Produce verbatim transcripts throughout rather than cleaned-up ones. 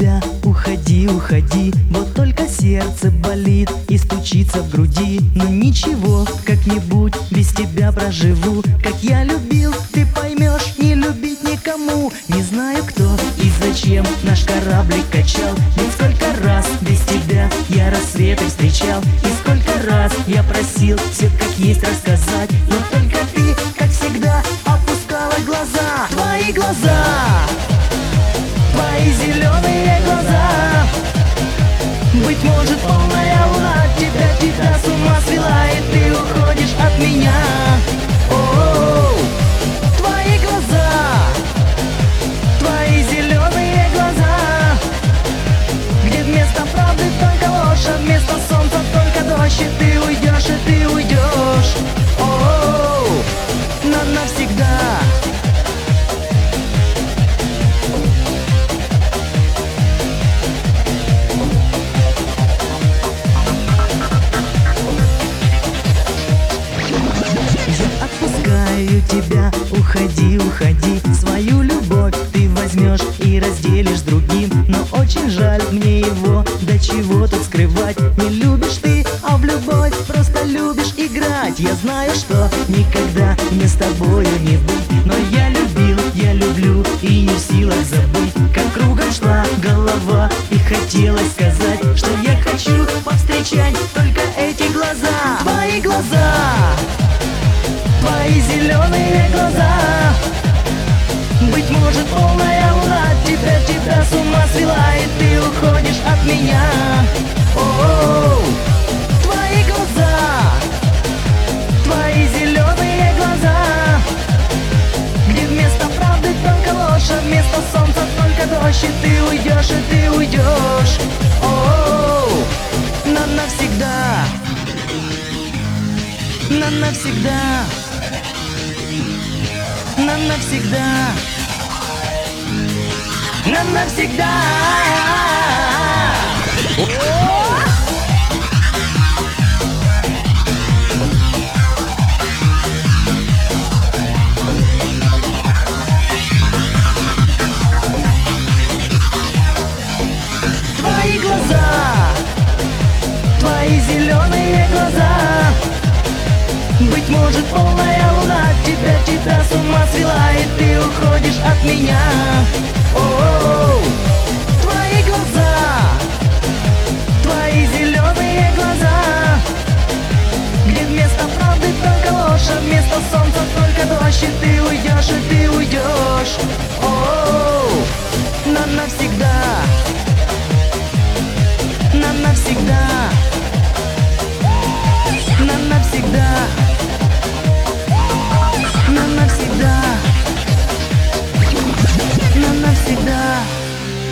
тебя, уходи, уходи. Вот только сердце болит и стучится в груди. Но ничего, как-нибудь без тебя проживу. Как я любил, ты поймешь, не любить никому. Не знаю кто и зачем наш кораблик качал. Ведь сколько раз без тебя я рассветы встречал. И сколько раз я просил все как есть рассказать. Но только ты, как всегда, опускала глаза. Твои глаза, твои зеленые глаза. Быть может, полная луна тебя, тебя с ума свела, и ты уходишь от меня. О-о-о. Твои глаза, твои зеленые глаза, где вместо правды только ложь, а вместо солнца только дождь. И ты уйдешь, и ты уйдешь. О-о-о. Но навсегда. Тебя, уходи, уходи. Свою любовь ты возьмешь и разделишь с другим. Но очень жаль мне его, до чего тут скрывать. Не любишь ты, а в любовь просто любишь играть. Я знаю, что никогда мне с тобою не быть, но я любил, я люблю и не в силах забыть. Как кругом шла голова и хотелось сказать, что я хочу повстречать только эти глаза. Твои глаза, твои зеленые глаза. Быть может, полная луна тебя, тебя с ума свела, и ты уходишь от меня. О-о-о. Твои глаза, твои зеленые глаза, где вместо правды только ложь, а вместо солнца только дождь. И ты уйдешь, и ты уйдешь. О-о-о. Но навсегда, но навсегда, но навсегда, но навсегда. Твои глаза, твои зеленые глаза. Быть может, полная луна тебя, тебя с ума свела, и ты уходишь от меня. О-о-о. Твои глаза, твои зеленые глаза, где вместо правды только ложь, а вместо солнца только дождь. И ты уйдешь, и ты уйдешь. О-о-о. Но навсегда, но навсегда, но навсегда, но навсегда, но навсегда.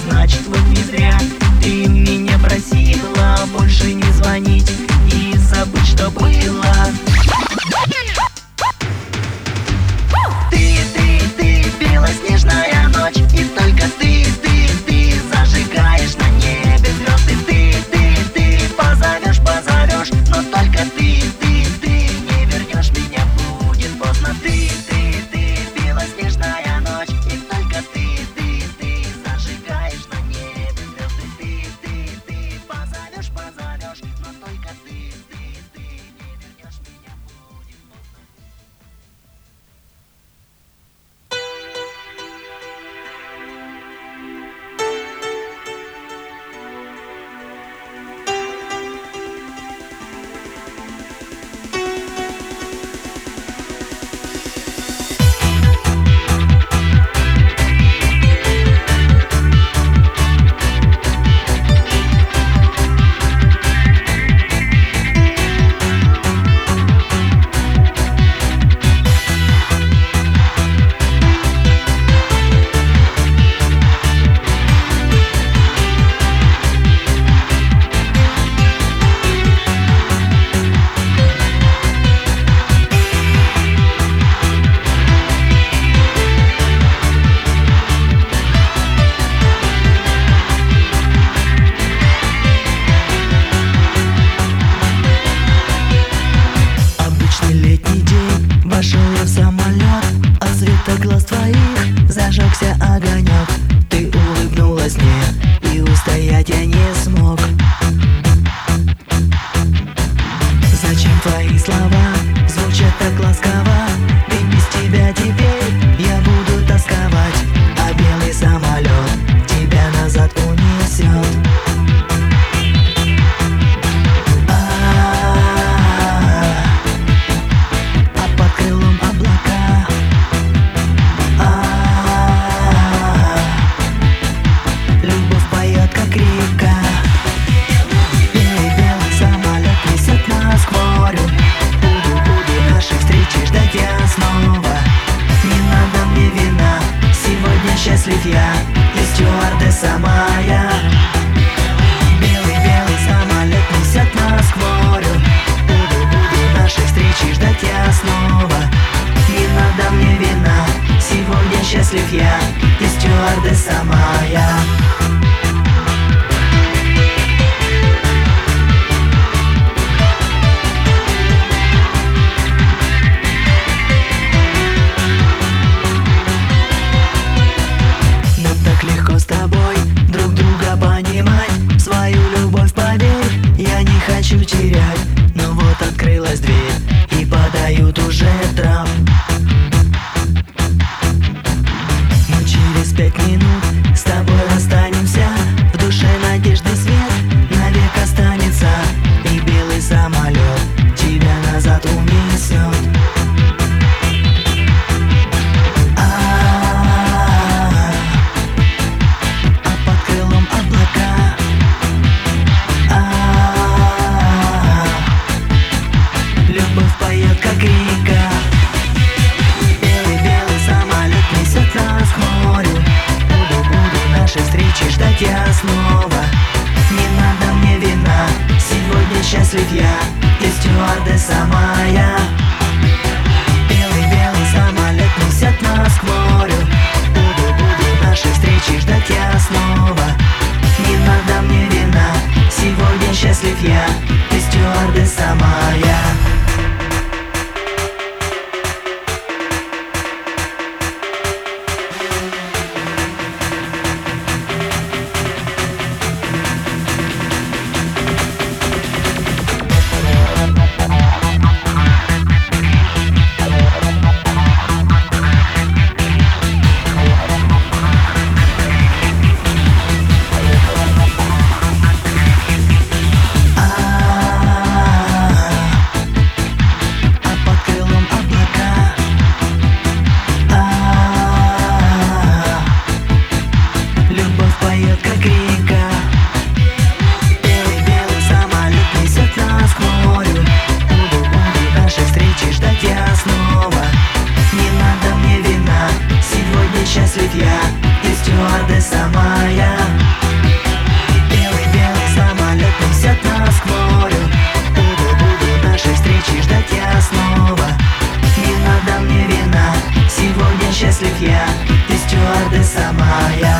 значит вот не зря ты меня просила больше не звонить и забыть, что было. Ты, ты, ты, белоснежная ночь, и только ты, ты, ты зажигаешь на небе звезды. Ты, ты, ты позовешь, позовешь, но только ты, ты, ты не вернешь меня, будет поздно. Ты, ты, ты, белоснежная ночь, и только ты, ты, ты зажигаешь на небе звезды. Ты, ты, ты позовешь, позовешь, но только ты, ты, ты не вернешь меня, будет поздно. Вошел я в самолет, от света глаз твоих зажегся огонек. Ты улыбнулась мне, и устоять я не смог. Зачем твои слова звучат так ласково? Ведь без тебя теперь я буду тосковать, а белый самолет тебя назад унесет. Счастлив я, и стюардесса моя. Белый-белый самолет несет нас к морю. Буду, буду нашей встречи ждать я снова. Не надо мне вина, сегодня счастлив я, и стюардесса моя. С тобой друг друга понимать, свою любовь, поверь, я не хочу терять. Но вот открылась дверь, и подают уже трап. Мы через пять минут с тобой расстанемся. В душе надежды свет навек останется, и белый самолет тебя назад унесет. Как река, белый-белый самолет несет нас к морю. Буду, буду нашей встречи ждать я снова. Не надо мне вина, сегодня счастлив я, и стюардесса моя. Белый-белый самолет несет нас к морю. Буду, буду нашей встречи ждать я снова. Не надо мне вина, сегодня счастлив я, и стюардесса моя. счастлив я, и стюардесса моя. встречи, ждать я снова. Не надо мне вина, сегодня счастлив я, ты стюардесса моя.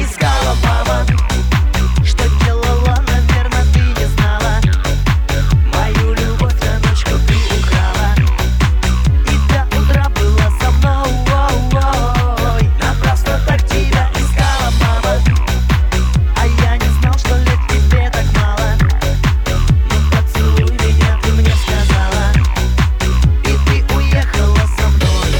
искала, мама. Что делала, наверное, ты не знала. Мою любовь на ночку ты украла, и до утра была со мной. Напрасно так тебя искала, мама. А я не знал, что лет тебе так мало. Ну поцелуй меня, ты мне сказала, и ты уехала со мной.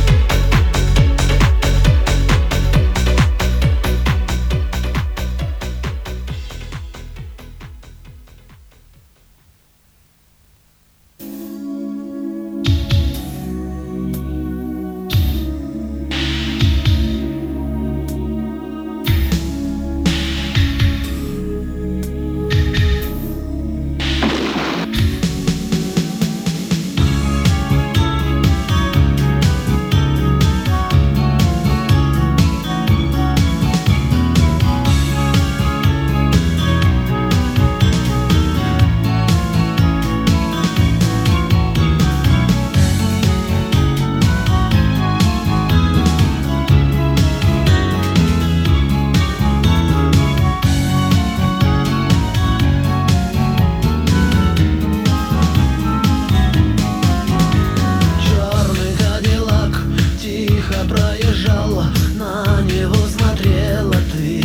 Проезжала, на него смотрела ты,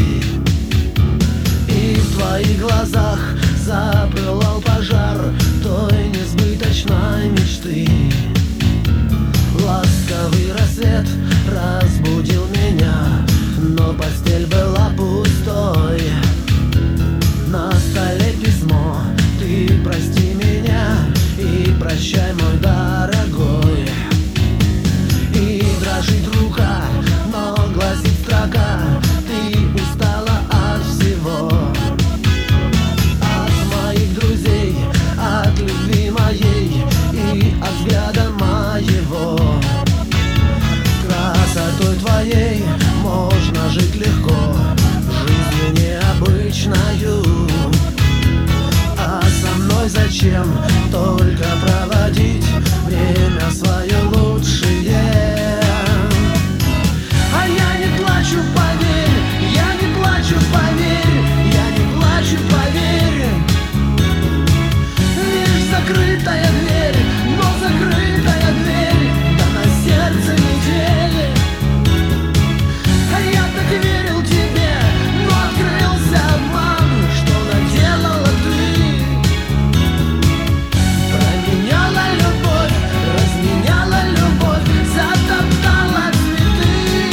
и в твоих глазах запылал пожар той несбыточной мечты. Ласковый рассвет разбудил меня, но постель была пустой. На столе письмо: ты прости меня и прощай, мой дорогой. Дрожит рука, но гласит строка: ты устала от всего, от моих друзей, от любви моей и от взгляда моего. Красотой твоей можно жить легко, жизнью необычною. А со мной зачем только проводить время свое лучшее? Поверь, я не плачу, поверь, я не плачу, поверь. Лишь закрытая дверь, но закрытая дверь, да на сердце недели. А я так верил тебе, но открылся обман, что наделала ты. Променяла любовь, разменяла любовь, затоптала цветы.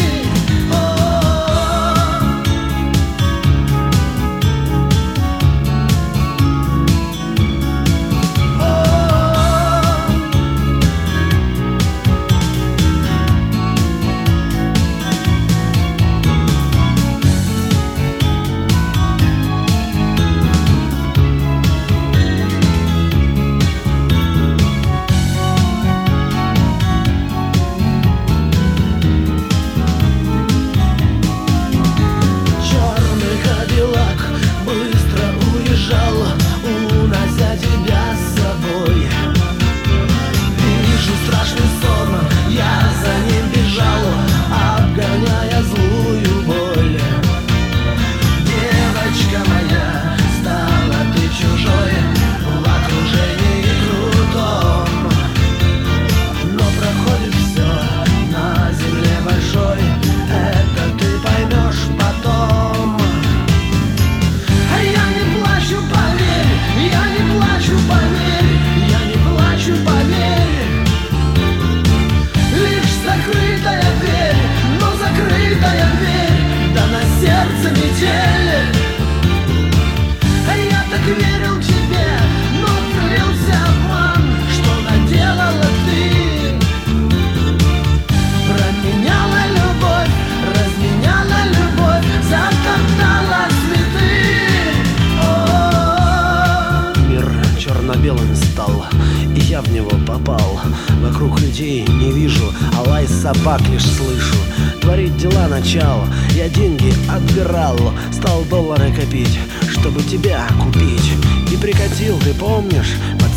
людей не вижу, а лай собак лишь слышу. Творить дела начало, я деньги отбирал, стал доллары копить, чтобы тебя купить. И прикатил, ты помнишь, под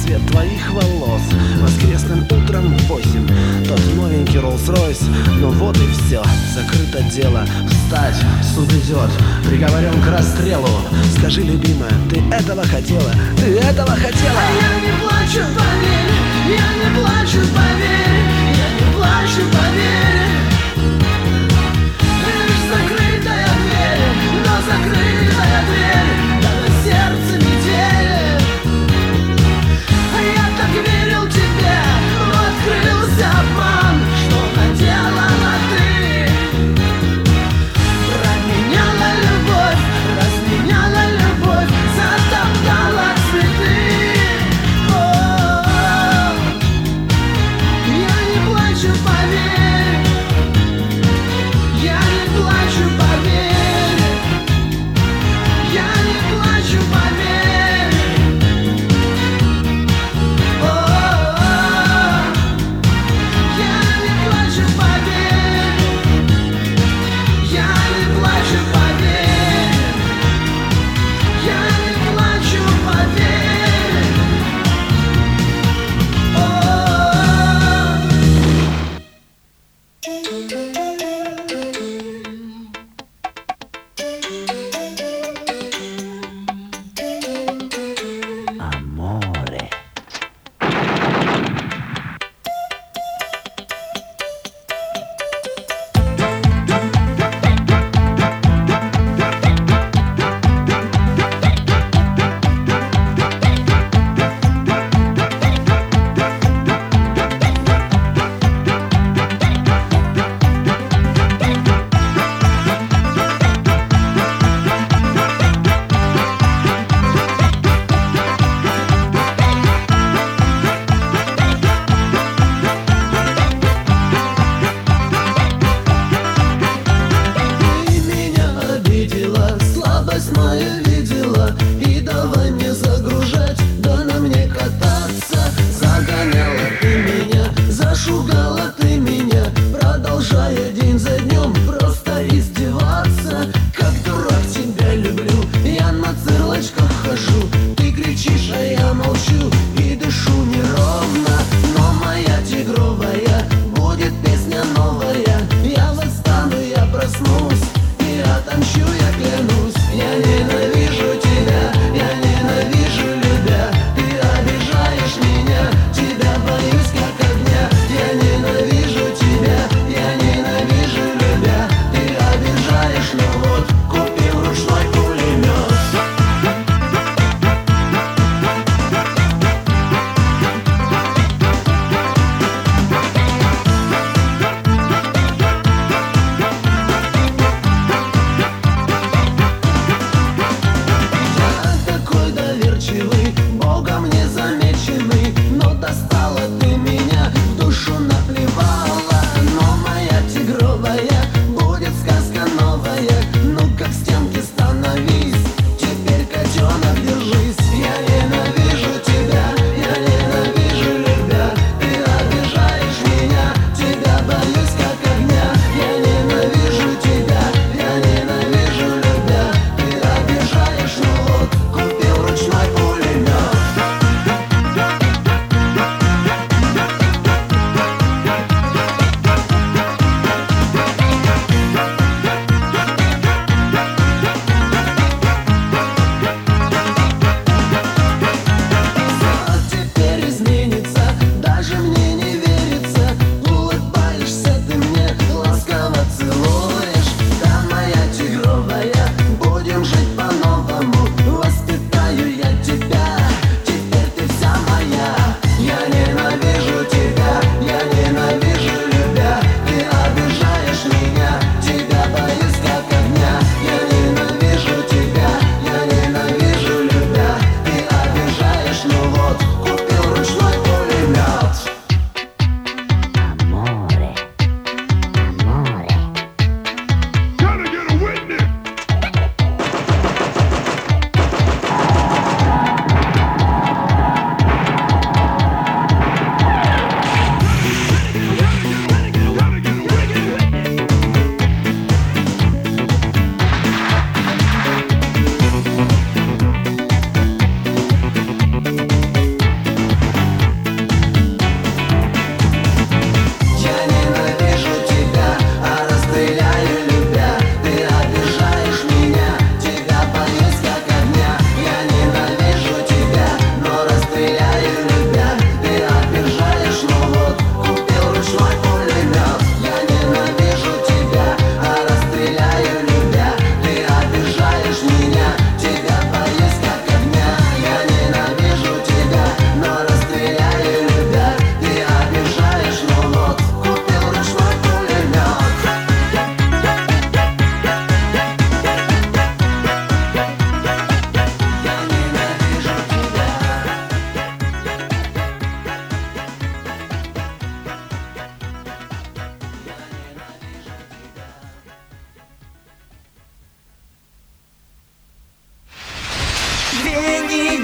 цвет твоих волос. Воскресным утром в восемь тот новенький Роллс-Ройс. Ну вот и все, закрыто дело. Встать, суд идет, приговорен к расстрелу. Скажи, любимая, ты этого хотела? Ты этого хотела? А я не плачу, поверь, я не плачу, поверь, я не плачу, поверь. Лишь закрытая дверь, но закрытая дверь, да на сердце метель. А я так верил тебе, но открылся обман, что наделала ты. Променяла любовь, разменяла любовь, затоптала цветы. О-о-о. Я не плачу, поверь, я не плачу, поверь, я не плачу, поверь. О-о-о. Я не плачу, поверь, я не плачу, поверь, я не плачу, поверь. О-о-о. Аморе. Ты меня обидела, слабость мою видела, и давай мне загружать, да на мне кататься. Загоняла ты меня, зашугала ты меня, продолжая день за днем просто издеваться. Как дурак тебя люблю, я на цырлочках хожу, ты кричишь, а я молчу и дышу неровно. Но моя тигровая будет песня новая, я восстану, я проснусь и отомщу, я клянусь. Я ненавижу тебя, я ненавижу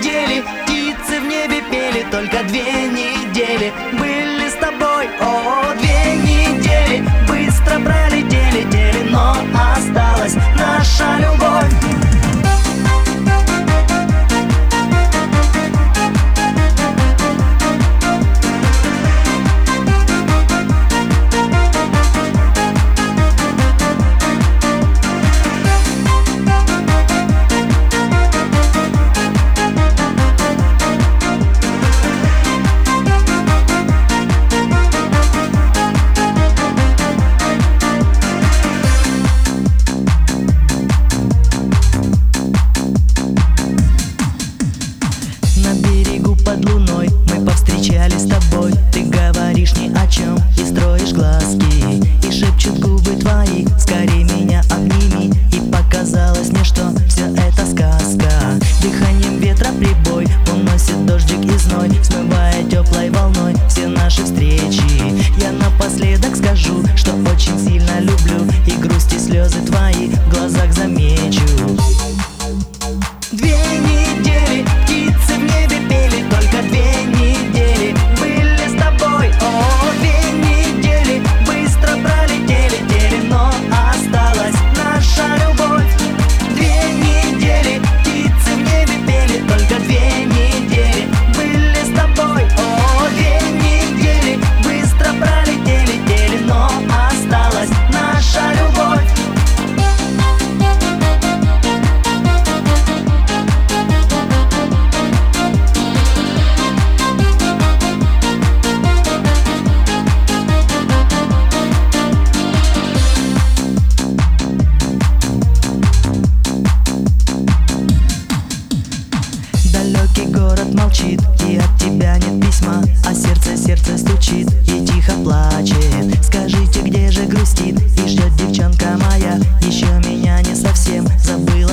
недели птицы в небе пели, только две недели были с тобой. О, две недели быстро пролетели, тели, но осталась наша любовь. Под луной мы повстречались с тобой. Ты говоришь ни о чем и строишь глазки, и шепчут губы твои: скорей меня обними. И показалось мне, что все это сказка. Дыханием ветра прибой уносит дождик и зной, смывая теплой волной все наши встречи. Я напоследок скажу, что очень сильно люблю, и грусть и слезы твои в глазах замечу. Две недели птицы в небе пели, только две недели были с тобой. О, две недели быстро пролетели, тели, но осталась наша любовь. Две недели птицы в небе пели, только две недели были с тобой. О, две недели быстро пролетели, тели, но осталась наша любовь. Далекий город молчит, и от тебя нет письма, а сердце, сердце стучит и тихо плачет. Скажите, где же грустит и ждет девчонка моя? Еще меня не совсем забыла